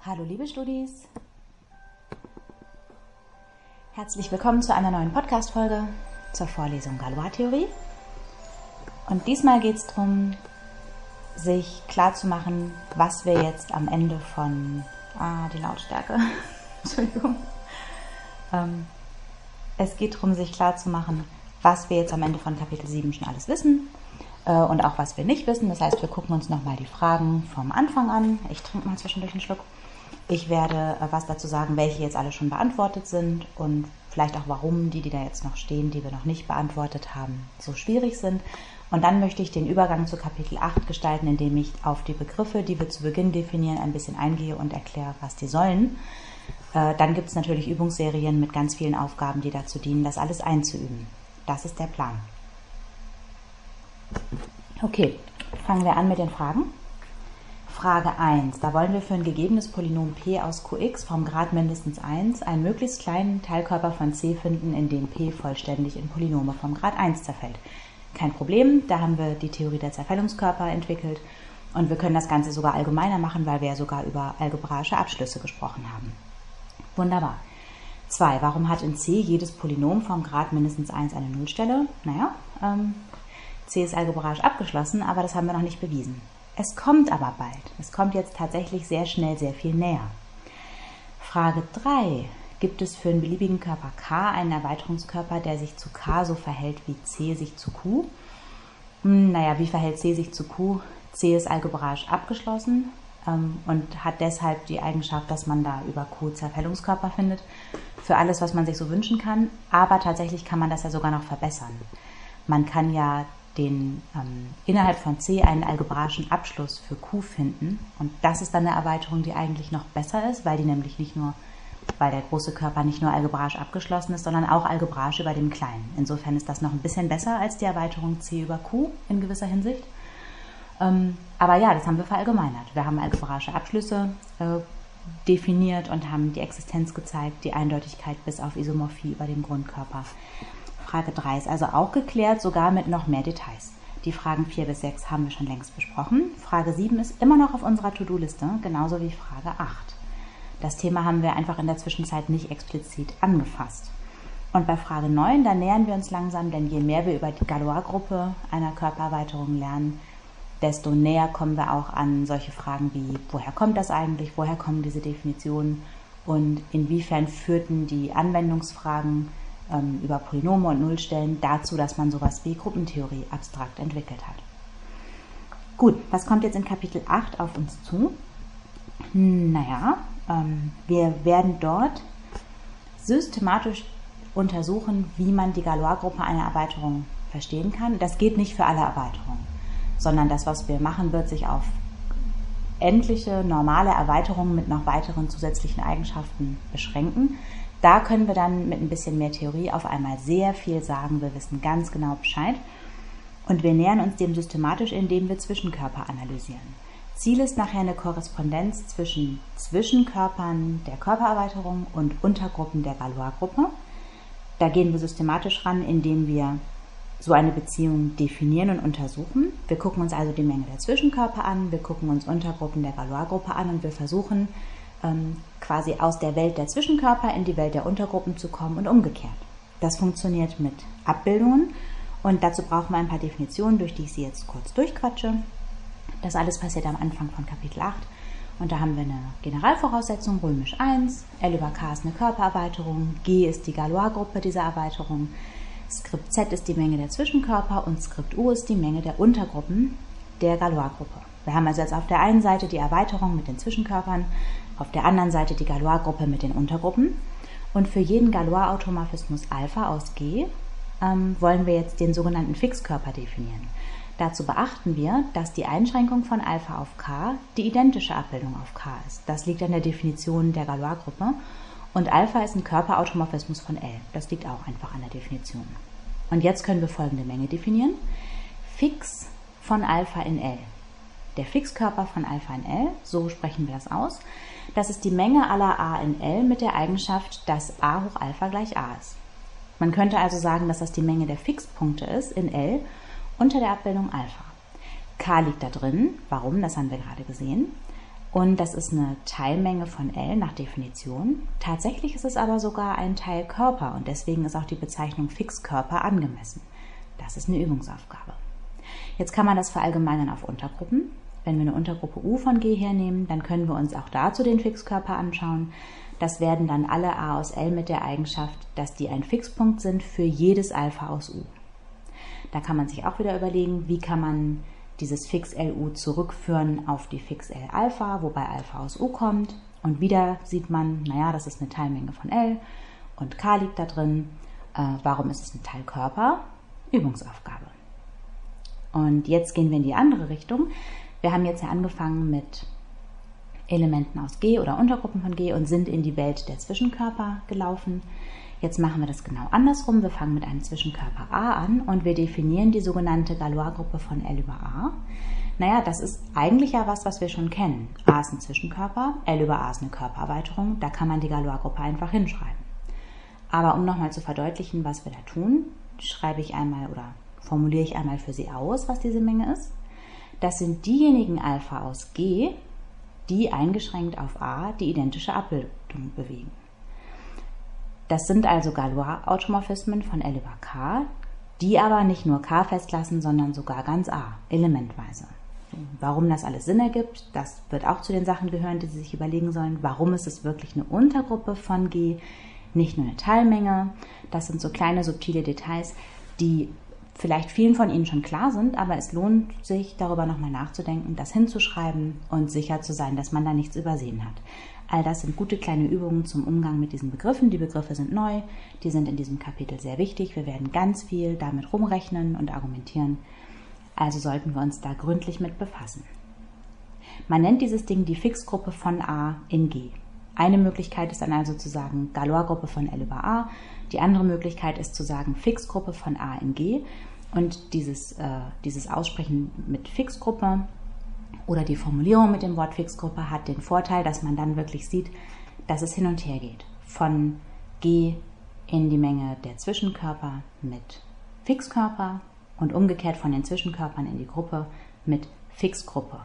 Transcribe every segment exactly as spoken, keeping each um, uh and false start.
Hallo liebe Studis, herzlich willkommen zu einer neuen Podcast-Folge zur Vorlesung Galoistheorie. Und diesmal geht es darum, sich klarzumachen, was wir jetzt am Ende von, ah, die Lautstärke, Entschuldigung, ähm, es geht darum, sich klarzumachen, was wir jetzt am Ende von Kapitel sieben schon alles wissen äh, und auch was wir nicht wissen. Das heißt, wir gucken uns nochmal die Fragen vom Anfang an. Ich trinke mal zwischendurch einen Schluck. Ich werde äh, was dazu sagen, welche jetzt alle schon beantwortet sind und vielleicht auch warum die, die da jetzt noch stehen, die wir noch nicht beantwortet haben, so schwierig sind. Und dann möchte ich den Übergang zu Kapitel acht gestalten, indem ich auf die Begriffe, die wir zu Beginn definieren, ein bisschen eingehe und erkläre, was die sollen. Äh, dann gibt es natürlich Übungsserien mit ganz vielen Aufgaben, die dazu dienen, das alles einzuüben. Das ist der Plan. Okay, fangen wir an mit den Fragen. Frage eins. Da wollen wir für ein gegebenes Polynom p aus qx vom Grad mindestens eins einen möglichst kleinen Teilkörper von c finden, in dem p vollständig in Polynome vom Grad eins zerfällt. Kein Problem, da haben wir die Theorie der Zerfällungskörper entwickelt und wir können das Ganze sogar allgemeiner machen, weil wir ja sogar über algebraische Abschlüsse gesprochen haben. Wunderbar. zwei. Warum hat in C jedes Polynom vom Grad mindestens eins eine Nullstelle? Naja, ähm, C ist algebraisch abgeschlossen, aber das haben wir noch nicht bewiesen. Es kommt aber bald. Es kommt jetzt tatsächlich sehr schnell sehr viel näher. Frage drei. Gibt es für einen beliebigen Körper K einen Erweiterungskörper, der sich zu K so verhält, wie C sich zu Q? Hm, naja, wie verhält C sich zu Q? C ist algebraisch abgeschlossen ähm, und hat deshalb die Eigenschaft, dass man da über Q Zerfällungskörper findet. Für alles, was man sich so wünschen kann. Aber tatsächlich kann man das ja sogar noch verbessern. Man kann ja den, ähm, innerhalb von C einen algebraischen Abschluss für Q finden. Und das ist dann eine Erweiterung, die eigentlich noch besser ist, weil die nämlich nicht nur, weil der große Körper nicht nur algebraisch abgeschlossen ist, sondern auch algebraisch über dem kleinen. Insofern ist das noch ein bisschen besser als die Erweiterung C über Q in gewisser Hinsicht. Ähm, aber ja, das haben wir verallgemeinert. Wir haben algebraische Abschlüsse äh, definiert und haben die Existenz gezeigt, die Eindeutigkeit bis auf Isomorphie über dem Grundkörper. Frage drei ist also auch geklärt, sogar mit noch mehr Details. Die Fragen vier bis sechs haben wir schon längst besprochen. Frage sieben ist immer noch auf unserer To-Do-Liste, genauso wie Frage acht. Das Thema haben wir einfach in der Zwischenzeit nicht explizit angefasst. Und bei Frage neun, da nähern wir uns langsam, denn je mehr wir über die Galois-Gruppe einer Körpererweiterung lernen, desto näher kommen wir auch an solche Fragen wie, woher kommt das eigentlich, woher kommen diese Definitionen und inwiefern führten die Anwendungsfragen über Polynome und Nullstellen dazu, dass man sowas wie Gruppentheorie abstrakt entwickelt hat. Gut, was kommt jetzt in Kapitel acht auf uns zu? Naja, ähm, wir werden dort systematisch untersuchen, wie man die Galois-Gruppe einer Erweiterung verstehen kann. Das geht nicht für alle Erweiterungen, sondern das, was wir machen, wird sich auf endliche, normale Erweiterungen mit noch weiteren zusätzlichen Eigenschaften beschränken. Da können wir dann mit ein bisschen mehr Theorie auf einmal sehr viel sagen. Wir wissen ganz genau Bescheid. Und wir nähern uns dem systematisch, indem wir Zwischenkörper analysieren. Ziel ist nachher eine Korrespondenz zwischen Zwischenkörpern der Körpererweiterung und Untergruppen der Galois-Gruppe. Da gehen wir systematisch ran, indem wir so eine Beziehung definieren und untersuchen. Wir gucken uns also die Menge der Zwischenkörper an, wir gucken uns Untergruppen der Galois-Gruppe an und wir versuchen, quasi aus der Welt der Zwischenkörper in die Welt der Untergruppen zu kommen und umgekehrt. Das funktioniert mit Abbildungen und dazu brauchen wir ein paar Definitionen, durch die ich sie jetzt kurz durchquatsche. Das alles passiert am Anfang von Kapitel acht und da haben wir eine Generalvoraussetzung, römisch eins, L über K ist eine Körpererweiterung, G ist die Galois-Gruppe dieser Erweiterung, Skript Z ist die Menge der Zwischenkörper und Skript U ist die Menge der Untergruppen der Galois-Gruppe. Wir haben also jetzt auf der einen Seite die Erweiterung mit den Zwischenkörpern, auf der anderen Seite die Galois-Gruppe mit den Untergruppen. Und für jeden Galois-Automorphismus Alpha aus G ähm, wollen wir jetzt den sogenannten Fixkörper definieren. Dazu beachten wir, dass die Einschränkung von Alpha auf K die identische Abbildung auf K ist. Das liegt an der Definition der Galois-Gruppe. Und Alpha ist ein Körperautomorphismus von L. Das liegt auch einfach an der Definition. Und jetzt können wir folgende Menge definieren. Fix von Alpha in L. Der Fixkörper von Alpha in L, so sprechen wir das aus, das ist die Menge aller A in L mit der Eigenschaft, dass A hoch Alpha gleich A ist. Man könnte also sagen, dass das die Menge der Fixpunkte ist in L unter der Abbildung Alpha. K liegt da drin, warum, das haben wir gerade gesehen. Und das ist eine Teilmenge von L nach Definition. Tatsächlich ist es aber sogar ein Teilkörper und deswegen ist auch die Bezeichnung Fixkörper angemessen. Das ist eine Übungsaufgabe. Jetzt kann man das verallgemeinern auf Untergruppen. Wenn wir eine Untergruppe U von G hernehmen, dann können wir uns auch dazu den Fixkörper anschauen. Das werden dann alle A aus L mit der Eigenschaft, dass die ein Fixpunkt sind für jedes Alpha aus U. Da kann man sich auch wieder überlegen, wie kann man dieses Fix L U zurückführen auf die Fix L Alpha, wobei Alpha aus U kommt. Und wieder sieht man, naja, das ist eine Teilmenge von L und K liegt da drin. Äh, warum ist es ein Teilkörper? Übungsaufgabe. Und jetzt gehen wir in die andere Richtung. Wir haben jetzt ja angefangen mit Elementen aus G oder Untergruppen von G und sind in die Welt der Zwischenkörper gelaufen. Jetzt machen wir das genau andersrum. Wir fangen mit einem Zwischenkörper A an und wir definieren die sogenannte Galoisgruppe von L über A. Naja, das ist eigentlich ja was, was wir schon kennen. A ist ein Zwischenkörper, L über A ist eine Körpererweiterung. Da kann man die Galoisgruppe einfach hinschreiben. Aber um nochmal zu verdeutlichen, was wir da tun, schreibe ich einmal oder formuliere ich einmal für Sie aus, was diese Menge ist. Das sind diejenigen Alpha aus G, die eingeschränkt auf A die identische Abbildung bewegen. Das sind also Galois-Automorphismen von L über K, die aber nicht nur K festlassen, sondern sogar ganz A, elementweise. Warum das alles Sinn ergibt, das wird auch zu den Sachen gehören, die Sie sich überlegen sollen. Warum ist es wirklich eine Untergruppe von G, nicht nur eine Teilmenge? Das sind so kleine, subtile Details, die vielleicht vielen von Ihnen schon klar sind, aber es lohnt sich, darüber nochmal nachzudenken, das hinzuschreiben und sicher zu sein, dass man da nichts übersehen hat. All das sind gute kleine Übungen zum Umgang mit diesen Begriffen. Die Begriffe sind neu, die sind in diesem Kapitel sehr wichtig. Wir werden ganz viel damit rumrechnen und argumentieren. Also sollten wir uns da gründlich mit befassen. Man nennt dieses Ding die Fixgruppe von A in G. Eine Möglichkeit ist dann also zu sagen Galoisgruppe von L über A. Die andere Möglichkeit ist zu sagen Fixgruppe von A in G. Und dieses, äh, dieses Aussprechen mit Fixgruppe oder die Formulierung mit dem Wort Fixgruppe hat den Vorteil, dass man dann wirklich sieht, dass es hin und her geht. Von G in die Menge der Zwischenkörper mit Fixkörper und umgekehrt von den Zwischenkörpern in die Gruppe mit Fixgruppe.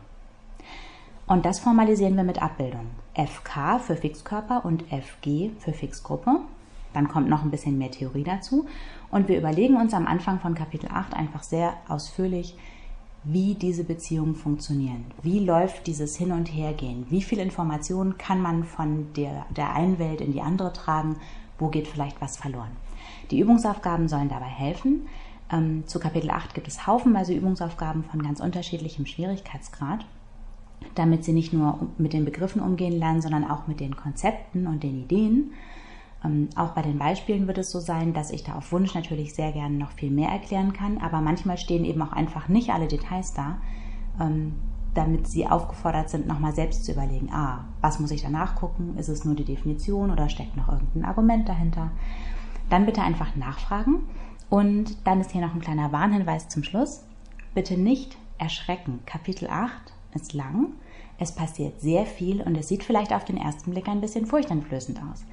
Und das formalisieren wir mit Abbildung. F K für Fixkörper und F G für Fixgruppe. Dann kommt noch ein bisschen mehr Theorie dazu. Und wir überlegen uns am Anfang von Kapitel acht einfach sehr ausführlich, wie diese Beziehungen funktionieren. Wie läuft dieses Hin- und Hergehen? Wie viel Information kann man von der, der einen Welt in die andere tragen? Wo geht vielleicht was verloren? Die Übungsaufgaben sollen dabei helfen. Ähm, zu Kapitel acht gibt es haufenweise Übungsaufgaben von ganz unterschiedlichem Schwierigkeitsgrad, damit Sie nicht nur mit den Begriffen umgehen lernen, sondern auch mit den Konzepten und den Ideen. Ähm, auch bei den Beispielen wird es so sein, dass ich da auf Wunsch natürlich sehr gerne noch viel mehr erklären kann, aber manchmal stehen eben auch einfach nicht alle Details da, ähm, damit Sie aufgefordert sind, nochmal selbst zu überlegen, ah, was muss ich da nachgucken? Ist es nur die Definition oder steckt noch irgendein Argument dahinter? Dann bitte einfach nachfragen und dann ist hier noch ein kleiner Warnhinweis zum Schluss. Bitte nicht erschrecken. Kapitel acht ist lang, es passiert sehr viel und es sieht vielleicht auf den ersten Blick ein bisschen furchteinflößend aus.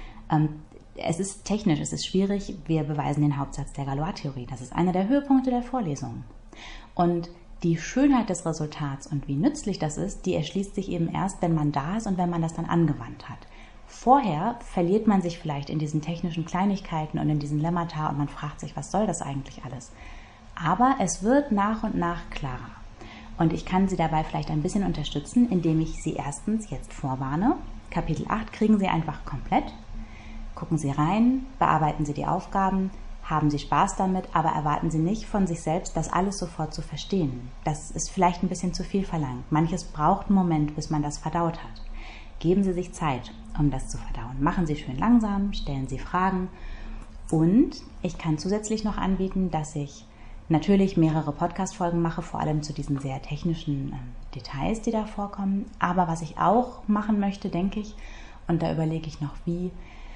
Es ist technisch, es ist schwierig. Wir beweisen den Hauptsatz der Galois-Theorie. Das ist einer der Höhepunkte der Vorlesung. Und die Schönheit des Resultats und wie nützlich das ist, die erschließt sich eben erst, wenn man da ist und wenn man das dann angewandt hat. Vorher verliert man sich vielleicht in diesen technischen Kleinigkeiten und in diesen Lemmata und man fragt sich, was soll das eigentlich alles? Aber es wird nach und nach klarer. Und ich kann Sie dabei vielleicht ein bisschen unterstützen, indem ich Sie erstens jetzt vorwarne. Kapitel acht kriegen Sie einfach komplett. Gucken Sie rein, bearbeiten Sie die Aufgaben, haben Sie Spaß damit, aber erwarten Sie nicht von sich selbst, das alles sofort zu verstehen. Das ist vielleicht ein bisschen zu viel verlangt. Manches braucht einen Moment, bis man das verdaut hat. Geben Sie sich Zeit, um das zu verdauen. Machen Sie schön langsam, stellen Sie Fragen. Und ich kann zusätzlich noch anbieten, dass ich natürlich mehrere Podcast-Folgen mache, vor allem zu diesen sehr technischen äh, Details, die da vorkommen. Aber was ich auch machen möchte, denke ich, und da überlege ich noch wie,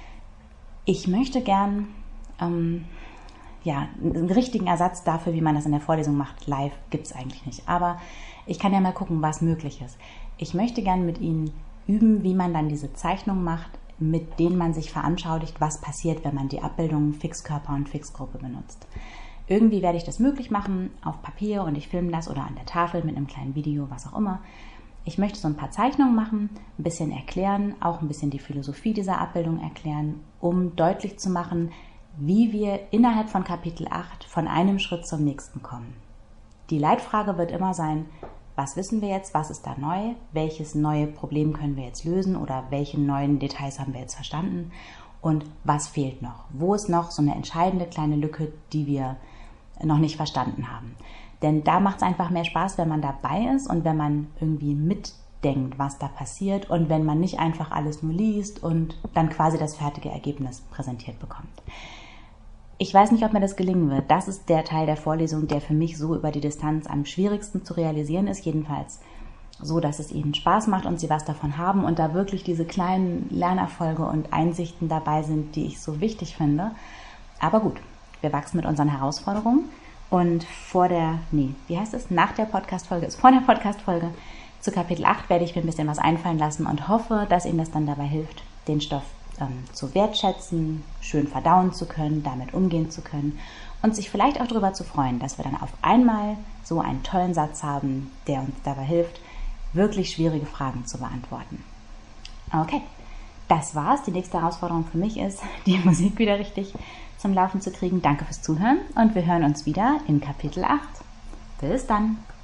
ich möchte gern ähm, ja, einen richtigen Ersatz dafür, wie man das in der Vorlesung macht. Live gibt es eigentlich nicht. Aber ich kann ja mal gucken, was möglich ist. Ich möchte gern mit Ihnen üben, wie man dann diese Zeichnungen macht, mit denen man sich veranschaulicht, was passiert, wenn man die Abbildungen Fixkörper und Fixgruppe benutzt. Irgendwie werde ich das möglich machen, auf Papier und ich filme das oder an der Tafel mit einem kleinen Video, was auch immer. Ich möchte so ein paar Zeichnungen machen, ein bisschen erklären, auch ein bisschen die Philosophie dieser Abbildung erklären, um deutlich zu machen, wie wir innerhalb von Kapitel acht von einem Schritt zum nächsten kommen. Die Leitfrage wird immer sein, was wissen wir jetzt, was ist da neu, welches neue Problem können wir jetzt lösen oder welche neuen Details haben wir jetzt verstanden und was fehlt noch, wo ist noch so eine entscheidende kleine Lücke, die wir noch nicht verstanden haben. Denn da macht es einfach mehr Spaß, wenn man dabei ist und wenn man irgendwie mitdenkt, was da passiert und wenn man nicht einfach alles nur liest und dann quasi das fertige Ergebnis präsentiert bekommt. Ich weiß nicht, ob mir das gelingen wird. Das ist der Teil der Vorlesung, der für mich so über die Distanz am schwierigsten zu realisieren ist. Jedenfalls so, dass es ihnen Spaß macht und sie was davon haben und da wirklich diese kleinen Lernerfolge und Einsichten dabei sind, die ich so wichtig finde. Aber gut, wir wachsen mit unseren Herausforderungen. Und vor der, nee, wie heißt es? Nach der Podcast-Folge, ist vor der Podcast-Folge zu Kapitel acht werde ich mir ein bisschen was einfallen lassen und hoffe, dass Ihnen das dann dabei hilft, den Stoff ähm, zu wertschätzen, schön verdauen zu können, damit umgehen zu können und sich vielleicht auch darüber zu freuen, dass wir dann auf einmal so einen tollen Satz haben, der uns dabei hilft, wirklich schwierige Fragen zu beantworten. Okay, das war's. Die nächste Herausforderung für mich ist, die Musik wieder richtig zum Laufen zu kriegen. Danke fürs Zuhören und wir hören uns wieder in Kapitel acht. Bis dann!